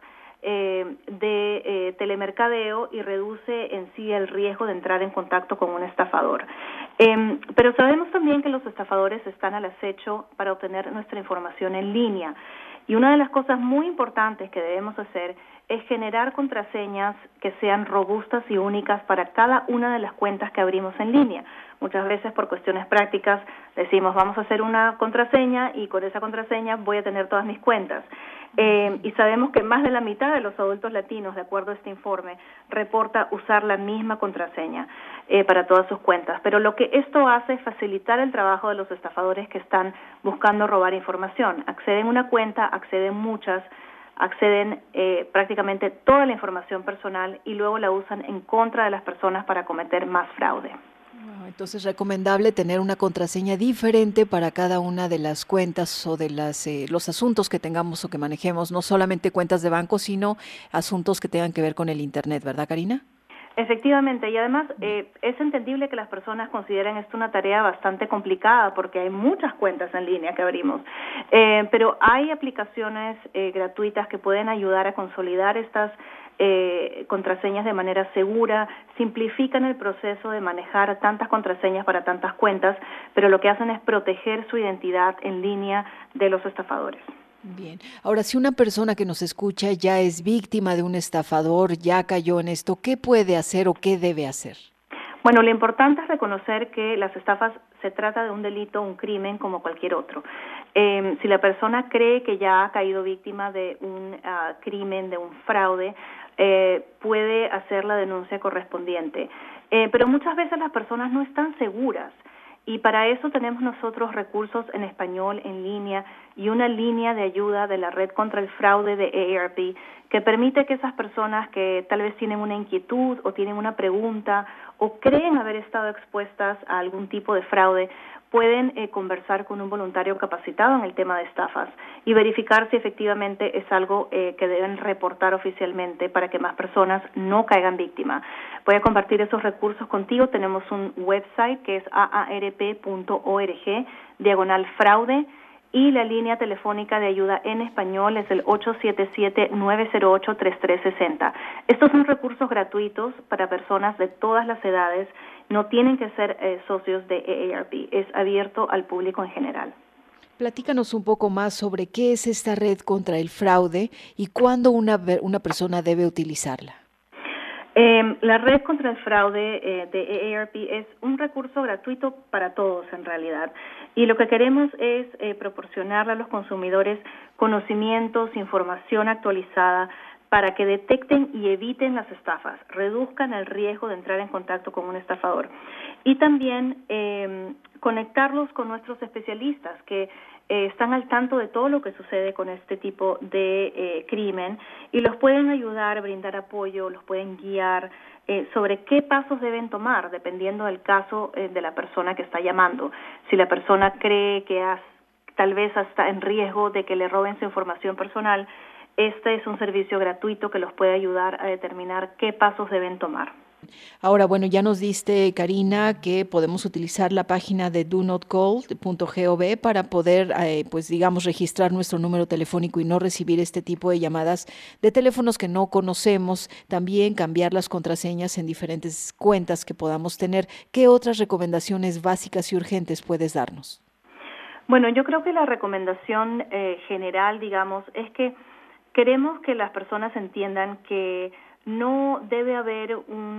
de telemercadeo y reduce en sí el riesgo de entrar en contacto con un estafador. Pero sabemos también que los estafadores están al acecho para obtener nuestra información en línea. Y una de las cosas muy importantes que debemos hacer es generar contraseñas que sean robustas y únicas para cada una de las cuentas que abrimos en línea. Muchas veces por cuestiones prácticas decimos vamos a hacer una contraseña y con esa contraseña voy a tener todas mis cuentas. Y sabemos que más de la mitad de los adultos latinos, de acuerdo a este informe, reporta usar la misma contraseña para todas sus cuentas. Pero lo que esto hace es facilitar el trabajo de los estafadores que están buscando robar información. Acceden a una cuenta, acceden muchas, acceden prácticamente toda la información personal y luego la usan en contra de las personas para cometer más fraude. Entonces, recomendable tener una contraseña diferente para cada una de las cuentas o de los asuntos que tengamos o que manejemos, no solamente cuentas de banco, sino asuntos que tengan que ver con el Internet, ¿verdad, Karina? Efectivamente, y además es entendible que las personas consideren esto una tarea bastante complicada porque hay muchas cuentas en línea que abrimos, pero hay aplicaciones gratuitas que pueden ayudar a consolidar estas contraseñas de manera segura, simplifican el proceso de manejar tantas contraseñas para tantas cuentas, pero lo que hacen es proteger su identidad en línea de los estafadores. Bien. Ahora, si una persona que nos escucha ya es víctima de un estafador, ya cayó en esto, ¿qué puede hacer o qué debe hacer? Bueno, lo importante es reconocer que las estafas se trata de un delito, un crimen como cualquier otro. Si la persona cree que ya ha caído víctima de un crimen, de un fraude, puede hacer la denuncia correspondiente. Pero muchas veces las personas no están seguras. Y para eso tenemos nosotros recursos en español en línea y una línea de ayuda de la Red contra el Fraude de AARP que permite que esas personas que tal vez tienen una inquietud o tienen una pregunta o creen haber estado expuestas a algún tipo de fraude pueden conversar con un voluntario capacitado en el tema de estafas y verificar si efectivamente es algo que deben reportar oficialmente para que más personas no caigan víctimas. Voy a compartir esos recursos contigo. Tenemos un website que es aarp.org/fraude y la línea telefónica de ayuda en español es el 877-908-3360. Estos son recursos gratuitos para personas de todas las edades. No tienen que ser socios de AARP, es abierto al público en general. Platícanos un poco más sobre qué es esta red contra el fraude y cuándo una persona debe utilizarla. La red contra el fraude de AARP es un recurso gratuito para todos en realidad y lo que queremos es proporcionarle a los consumidores conocimientos, información actualizada para que detecten y eviten las estafas, reduzcan el riesgo de entrar en contacto con un estafador. Y también conectarlos con nuestros especialistas que están al tanto de todo lo que sucede con este tipo de crimen y los pueden ayudar, brindar apoyo, los pueden guiar sobre qué pasos deben tomar dependiendo del caso de la persona que está llamando. Si la persona cree que tal vez está en riesgo de que le roben su información personal, este es un servicio gratuito que los puede ayudar a determinar qué pasos deben tomar. Ahora, bueno, ya nos diste, Karina, que podemos utilizar la página de donotcall.gov para poder, pues digamos, registrar nuestro número telefónico y no recibir este tipo de llamadas de teléfonos que no conocemos. También cambiar las contraseñas en diferentes cuentas que podamos tener. ¿Qué otras recomendaciones básicas y urgentes puedes darnos? Bueno, yo creo que la recomendación general, digamos, es que queremos que las personas entiendan que no debe haber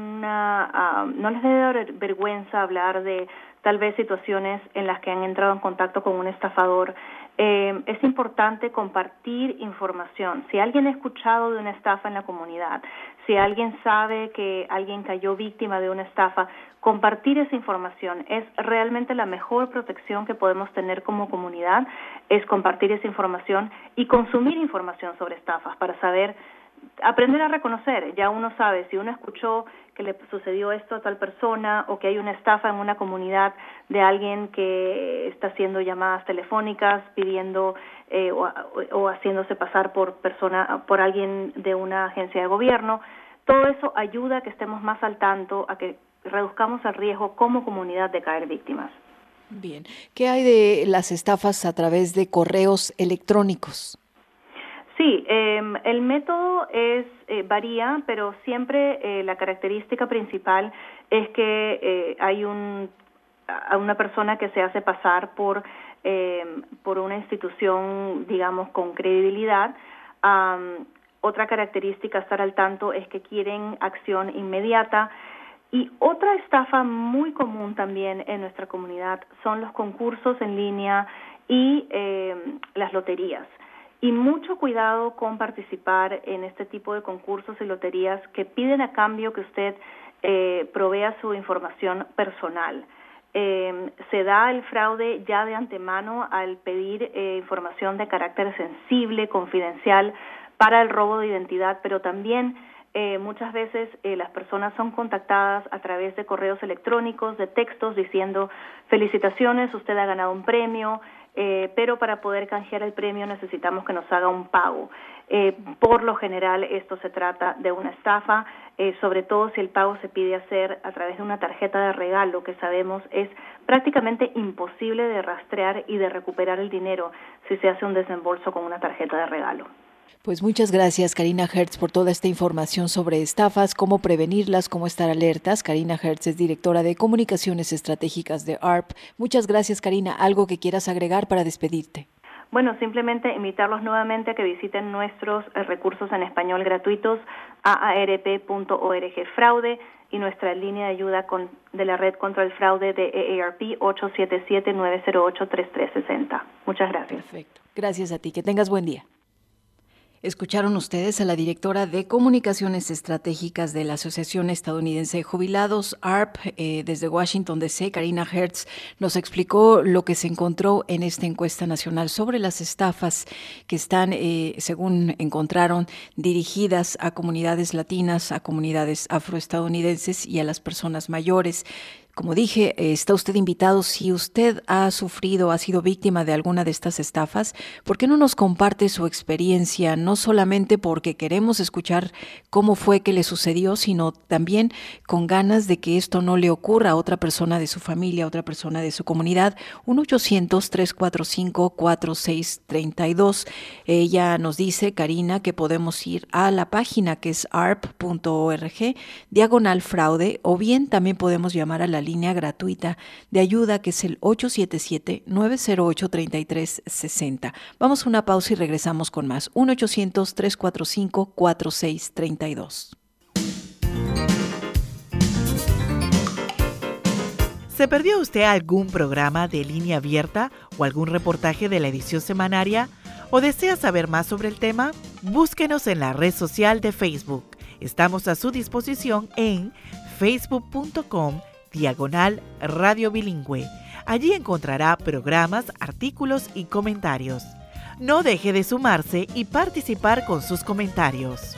no les debe dar vergüenza hablar de tal vez situaciones en las que han entrado en contacto con un estafador. Es importante compartir información. Si alguien ha escuchado de una estafa en la comunidad, si alguien sabe que alguien cayó víctima de una estafa, compartir esa información es realmente la mejor protección que podemos tener como comunidad, es compartir esa información y consumir información sobre estafas para aprender a reconocer. Ya uno sabe, si uno escuchó que le sucedió esto a tal persona o que hay una estafa en una comunidad de alguien que está haciendo llamadas telefónicas pidiendo o haciéndose pasar por alguien de una agencia de gobierno, todo eso ayuda a que estemos más al tanto, a que reduzcamos el riesgo como comunidad de caer víctimas. Bien. ¿Qué hay de las estafas a través de correos electrónicos? Sí, el método varía, pero siempre la característica principal es que hay una persona que se hace pasar por una institución, digamos, con credibilidad. Otra característica a estar al tanto es que quieren acción inmediata. Y otra estafa muy común también en nuestra comunidad son los concursos en línea y las loterías. Y mucho cuidado con participar en este tipo de concursos y loterías que piden a cambio que usted provea su información personal. Se da el fraude ya de antemano al pedir información de carácter sensible, confidencial, para el robo de identidad, pero también muchas veces las personas son contactadas a través de correos electrónicos, de textos diciendo felicitaciones, usted ha ganado un premio, pero para poder canjear el premio necesitamos que nos haga un pago. Por lo general esto se trata de una estafa, sobre todo si el pago se pide hacer a través de una tarjeta de regalo, que sabemos es prácticamente imposible de rastrear y de recuperar el dinero si se hace un desembolso con una tarjeta de regalo. Pues muchas gracias, Karina Hertz, por toda esta información sobre estafas, cómo prevenirlas, cómo estar alertas. Karina Hertz es directora de Comunicaciones Estratégicas de ARP. Muchas gracias, Karina. ¿Algo que quieras agregar para despedirte? Bueno, simplemente invitarlos nuevamente a que visiten nuestros recursos en español gratuitos, aarp.org fraude, y nuestra línea de ayuda de la Red contra el Fraude de AARP, 877-908-3360. Muchas gracias. Perfecto. Gracias a ti. Que tengas buen día. Escucharon ustedes a la directora de Comunicaciones Estratégicas de la Asociación Estadounidense de Jubilados, ARP, desde Washington, D.C., Karina Hertz, nos explicó lo que se encontró en esta encuesta nacional sobre las estafas que están, según encontraron, dirigidas a comunidades latinas, a comunidades afroestadounidenses y a las personas mayores. Como dije, está usted invitado, si usted ha sufrido, ha sido víctima de alguna de estas estafas, ¿por qué no nos comparte su experiencia? No solamente porque queremos escuchar cómo fue que le sucedió, sino también con ganas de que esto no le ocurra a otra persona de su familia, a otra persona de su comunidad. 1-800-345-4632. Ella nos dice, Karina, que podemos ir a la página que es arp.org/fraude, o bien también podemos llamar a la línea gratuita de ayuda, que es el 877-908-3360. Vamos a una pausa y regresamos con más. 1-800-345-4632. ¿Se perdió usted algún programa de Línea Abierta o algún reportaje de la edición semanaria? ¿O desea saber más sobre el tema? Búsquenos en la red social de Facebook. Estamos a su disposición en facebook.com/Radio Bilingüe. Allí encontrará programas, artículos y comentarios. No deje de sumarse y participar con sus comentarios.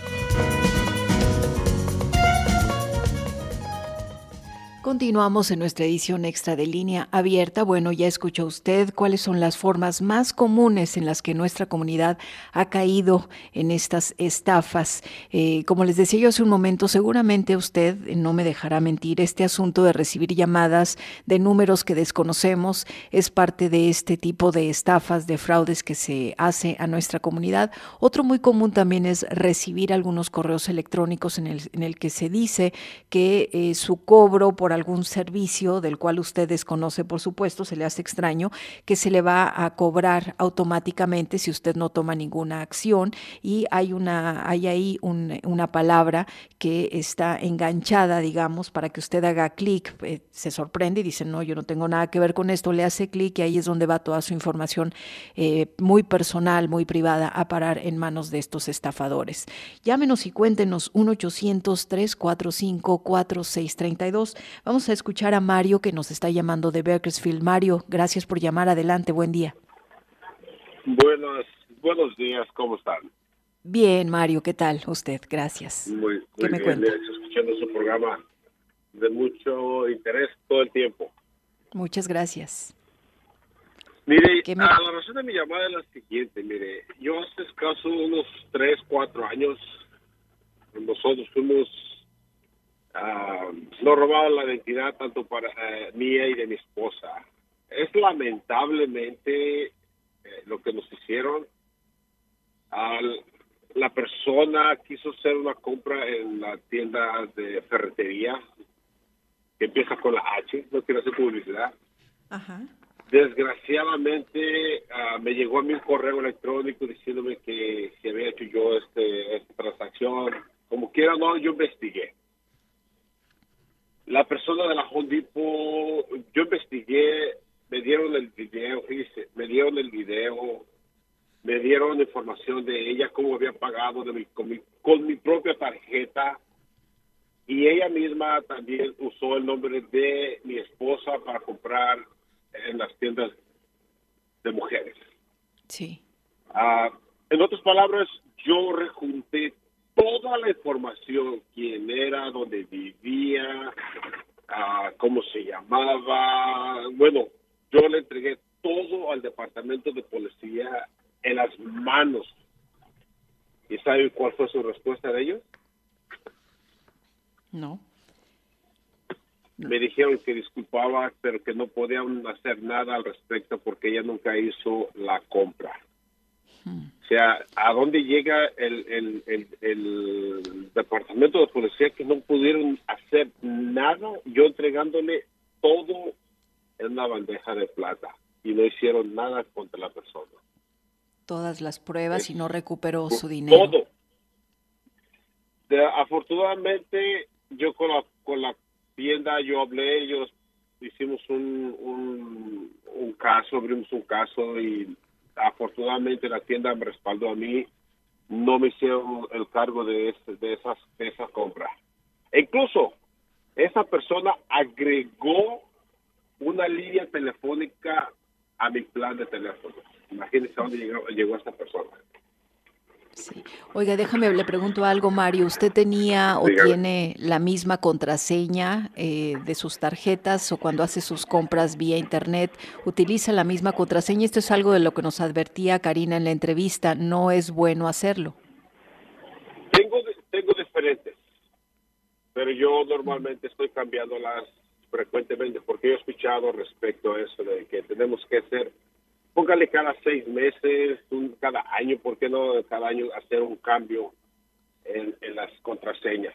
Continuamos en nuestra edición extra de Línea Abierta. Bueno, ya escuchó usted cuáles son las formas más comunes en las que nuestra comunidad ha caído en estas estafas. Como les decía yo hace un momento, seguramente usted no me dejará mentir, este asunto de recibir llamadas de números que desconocemos es parte de este tipo de estafas, de fraudes que se hace a nuestra comunidad. Otro muy común también es recibir algunos correos electrónicos en el que se dice que su cobro por algún servicio del cual usted desconoce, por supuesto, se le hace extraño, que se le va a cobrar automáticamente si usted no toma ninguna acción, y hay ahí una palabra que está enganchada, digamos, para que usted haga clic. Se sorprende y dice, no, yo no tengo nada que ver con esto, le hace clic y ahí es donde va toda su información muy personal, muy privada, a parar en manos de estos estafadores. Llámenos y cuéntenos 1-800-345-4632. Vamos a escuchar a Mario, que nos está llamando de Bakersfield. Mario, gracias por llamar. Adelante, buen día. Buenos días, ¿cómo están? Bien, Mario, ¿qué tal usted? Gracias. Muy ¿Qué me bien, cuenta? escuchando su programa de mucho interés todo el tiempo. Muchas gracias. Mire, la razón de mi llamada es la siguiente. Mire, yo hace escaso unos 3, 4 años, nosotros fuimos... nos robaron la identidad tanto para mía y de mi esposa. Es lamentablemente lo que nos hicieron. La persona quiso hacer una compra en la tienda de ferretería que empieza con la H, no quiero hacer publicidad. Ajá. Desgraciadamente me llegó a mí un correo electrónico diciéndome que si había hecho yo esta transacción. Como quiera, no, yo investigué. La persona de la Home Depot, yo investigué, me dieron el video, fíjese, me dieron información de ella, cómo había pagado con mi propia tarjeta, y ella misma también usó el nombre de mi esposa para comprar en las tiendas de mujeres. Sí. En otras palabras, yo rejunté toda la información, quién era, dónde vivía, cómo se llamaba. Bueno, yo le entregué todo al departamento de policía en las manos. ¿Y sabe cuál fue su respuesta de ellos? No. Me dijeron que disculpaba, pero que no podían hacer nada al respecto porque ella nunca hizo la compra. O sea, ¿a dónde llega el departamento de policía que no pudieron hacer nada? Yo entregándole todo en una bandeja de plata y no hicieron nada contra la persona. Todas las pruebas y no recuperó su dinero. Todo. Afortunadamente, yo con la tienda, yo hablé, ellos hicimos un caso, abrimos un caso y afortunadamente la tienda me respaldó a mí, no me hicieron el cargo de esa compra. E incluso esa persona agregó una línea telefónica a mi plan de teléfono. Imagínense a dónde llegó esta persona. Sí. Oiga, le pregunto algo, Mario. ¿Usted tenía o tiene la misma contraseña de sus tarjetas, o cuando hace sus compras vía internet utiliza la misma contraseña? Esto es algo de lo que nos advertía Karina en la entrevista. No es bueno hacerlo. Tengo diferentes, pero yo normalmente estoy cambiándolas frecuentemente porque he escuchado respecto a eso de que tenemos que hacer, póngale cada 6 meses, cada año, ¿por qué no cada año hacer un cambio en las contraseñas?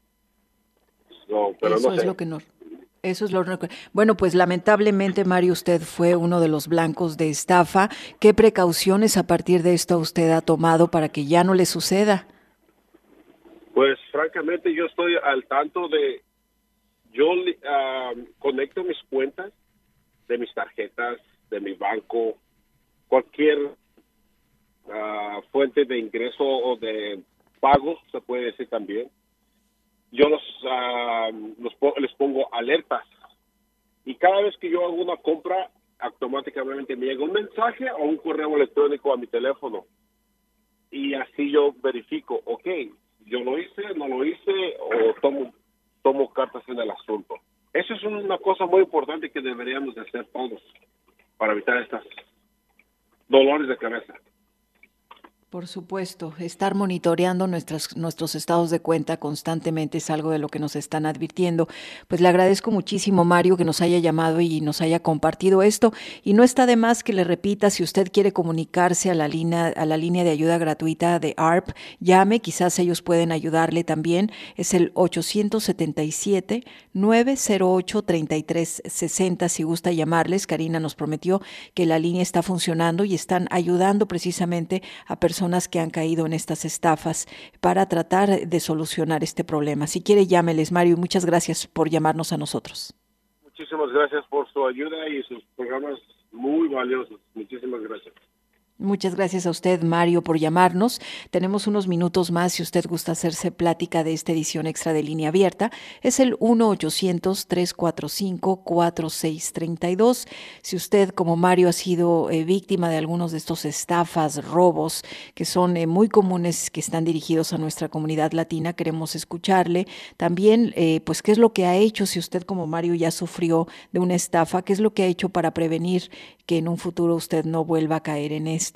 Pero eso no es sé. lo que nos... Eso es lo... Bueno, pues lamentablemente, Mario, usted fue uno de los blancos de estafa. ¿Qué precauciones a partir de esto usted ha tomado para que ya no le suceda? Pues francamente yo estoy al tanto de... Yo conecto mis cuentas de mis tarjetas, de mi banco, cualquier fuente de ingreso o de pago, se puede decir también. Yo les pongo alertas. Y cada vez que yo hago una compra, automáticamente me llega un mensaje o un correo electrónico a mi teléfono. Y así yo verifico, ok, yo lo hice, no lo hice, o tomo cartas en el asunto. Eso es una cosa muy importante que deberíamos de hacer todos para evitar estos dolores de cabeza. Por supuesto, estar monitoreando nuestros estados de cuenta constantemente es algo de lo que nos están advirtiendo. Pues le agradezco muchísimo, Mario, que nos haya llamado y nos haya compartido esto. Y no está de más que le repita, si usted quiere comunicarse a la línea de ayuda gratuita de ARP, llame, quizás ellos pueden ayudarle también. Es el 877-908-3360. Si gusta llamarles, Karina nos prometió que la línea está funcionando y están ayudando precisamente a personas que han caído en estas estafas para tratar de solucionar este problema. Si quiere, llámeles, Mario, y muchas gracias por llamarnos a nosotros. Muchísimas gracias por su ayuda y sus programas muy valiosos. Muchísimas gracias. Muchas gracias a usted, Mario, por llamarnos. Tenemos unos minutos más si usted gusta hacerse plática de esta edición extra de Línea Abierta. Es el 1-800-345-4632. Si usted, como Mario, ha sido víctima de algunos de estos estafas, robos, que son muy comunes, que están dirigidos a nuestra comunidad latina, queremos escucharle. También, pues, ¿qué es lo que ha hecho si usted, como Mario, ya sufrió de una estafa? ¿Qué es lo que ha hecho para prevenir que en un futuro usted no vuelva a caer en esto?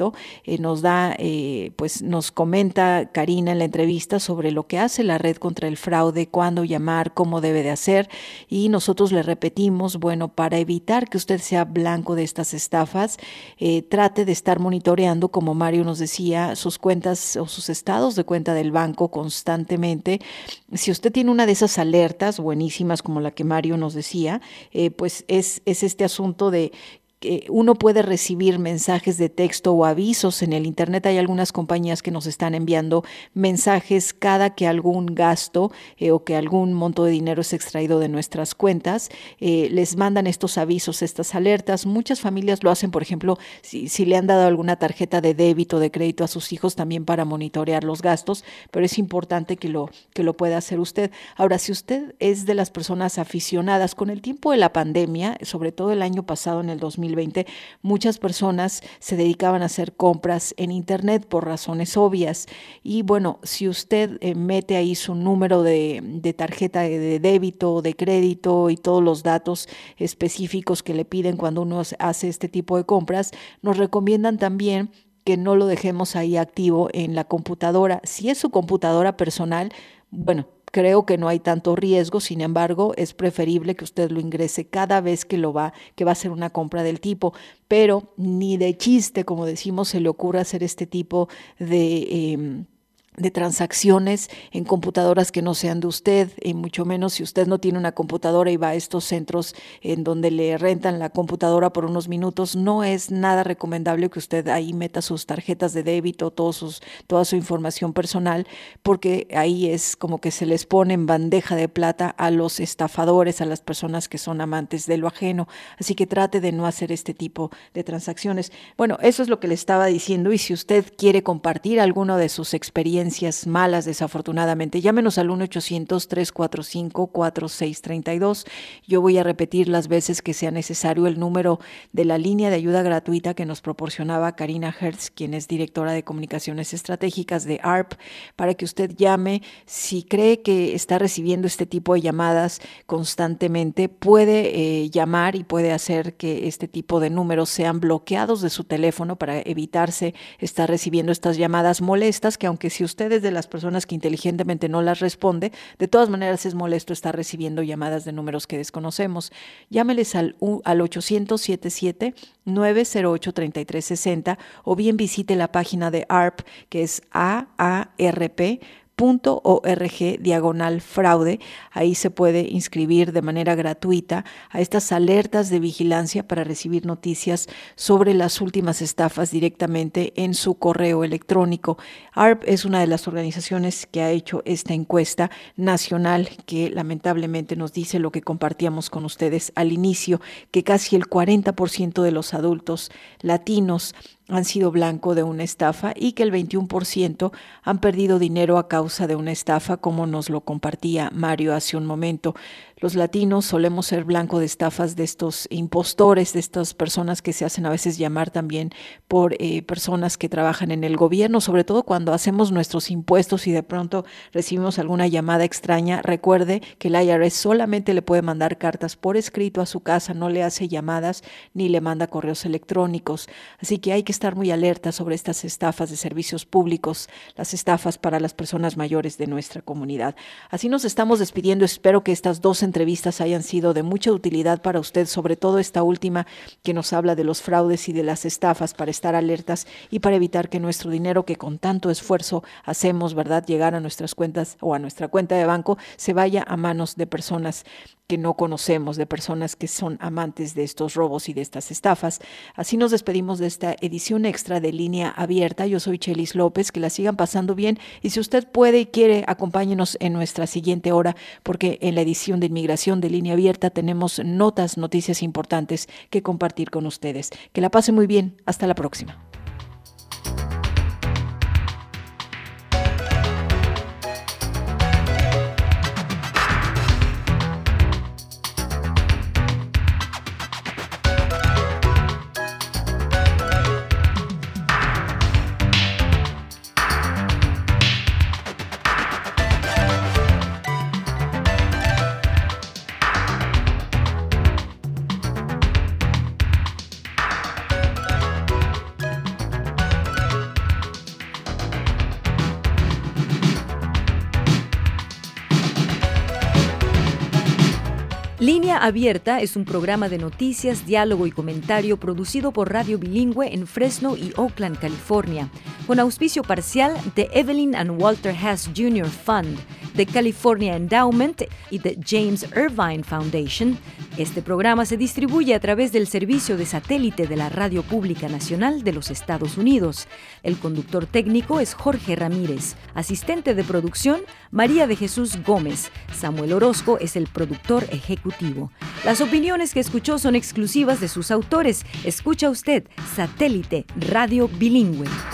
Nos comenta Karina en la entrevista sobre lo que hace la red contra el fraude, cuándo llamar, cómo debe de hacer, y nosotros le repetimos, para evitar que usted sea blanco de estas estafas, trate de estar monitoreando, como Mario nos decía, sus cuentas o sus estados de cuenta del banco constantemente. Si usted tiene una de esas alertas buenísimas como la que Mario nos decía, pues es este asunto de uno puede recibir mensajes de texto o avisos. En el Internet hay algunas compañías que nos están enviando mensajes cada que algún gasto o que algún monto de dinero es extraído de nuestras cuentas. Les mandan estos avisos, estas alertas. Muchas familias lo hacen, por ejemplo, si le han dado alguna tarjeta de débito o de crédito a sus hijos, también para monitorear los gastos, pero es importante que lo pueda hacer usted. Ahora, si usted es de las personas aficionadas, con el tiempo de la pandemia, sobre todo el año pasado, en el 2020, muchas personas se dedicaban a hacer compras en Internet por razones obvias. Y si usted mete ahí su número de tarjeta de débito o de crédito y todos los datos específicos que le piden cuando uno hace este tipo de compras, nos recomiendan también que no lo dejemos ahí activo en la computadora. Si es su computadora personal, creo que no hay tanto riesgo. Sin embargo, es preferible que usted lo ingrese cada vez que va a hacer una compra del tipo, pero ni de chiste, como decimos, se le ocurre hacer este tipo de transacciones en computadoras que no sean de usted, y mucho menos si usted no tiene una computadora y va a estos centros en donde le rentan la computadora por unos minutos. No es nada recomendable que usted ahí meta sus tarjetas de débito, toda su información personal, porque ahí es como que se les pone en bandeja de plata a los estafadores, a las personas que son amantes de lo ajeno. Así que trate de no hacer este tipo de transacciones. Eso es lo que le estaba diciendo, y si usted quiere compartir alguna de sus experiencias malas, desafortunadamente, llámenos al 1-800-345-4632. Yo voy a repetir las veces que sea necesario el número de la línea de ayuda gratuita que nos proporcionaba Karina Hertz, quien es directora de comunicaciones estratégicas de ARP, para que usted llame. Si cree que está recibiendo este tipo de llamadas constantemente, puede llamar y puede hacer que este tipo de números sean bloqueados de su teléfono para evitarse estar recibiendo estas llamadas molestas, que aunque si usted es de las personas que inteligentemente no las responde, de todas maneras es molesto estar recibiendo llamadas de números que desconocemos. Llámeles al 800-77-908-3360 o bien visite la página de ARP, que es AARP.org/fraude. Ahí se puede inscribir de manera gratuita a estas alertas de vigilancia para recibir noticias sobre las últimas estafas directamente en su correo electrónico. ARP es una de las organizaciones que ha hecho esta encuesta nacional que lamentablemente nos dice lo que compartíamos con ustedes al inicio, que casi el 40% de los adultos latinos han sido blanco de una estafa y que el 21% han perdido dinero a causa de una estafa, como nos lo compartía Mario hace un momento. Los latinos solemos ser blanco de estafas de estos impostores, de estas personas que se hacen a veces llamar también por personas que trabajan en el gobierno, sobre todo cuando hacemos nuestros impuestos y de pronto recibimos alguna llamada extraña. Recuerde que el IRS solamente le puede mandar cartas por escrito a su casa, no le hace llamadas ni le manda correos electrónicos. Así que hay que estar muy alerta sobre estas estafas de servicios públicos, las estafas para las personas mayores de nuestra comunidad. Así nos estamos despidiendo. Espero que estas dos entrevistas hayan sido de mucha utilidad para usted, sobre todo esta última que nos habla de los fraudes y de las estafas, para estar alertas y para evitar que nuestro dinero que con tanto esfuerzo hacemos, ¿verdad?, llegar a nuestras cuentas o a nuestra cuenta de banco, se vaya a manos de personas que no conocemos, de personas que son amantes de estos robos y de estas estafas. Así nos despedimos de esta edición extra de Línea Abierta. Yo soy Chelis López, que la sigan pasando bien y si usted puede y quiere, acompáñenos en nuestra siguiente hora, porque en la edición de Inmigración de Línea Abierta tenemos noticias importantes que compartir con ustedes. Que la pase muy bien. Hasta la próxima. Línea Abierta es un programa de noticias, diálogo y comentario producido por Radio Bilingüe en Fresno y Oakland, California, con auspicio parcial de Evelyn and Walter Hess Jr. Fund, de California Endowment y de James Irvine Foundation. Este programa se distribuye a través del servicio de satélite de la Radio Pública Nacional de los Estados Unidos. El conductor técnico es Jorge Ramírez. Asistente de producción, María de Jesús Gómez. Samuel Orozco es el productor ejecutivo. Las opiniones que escuchó son exclusivas de sus autores. Escucha usted Satélite Radio Bilingüe.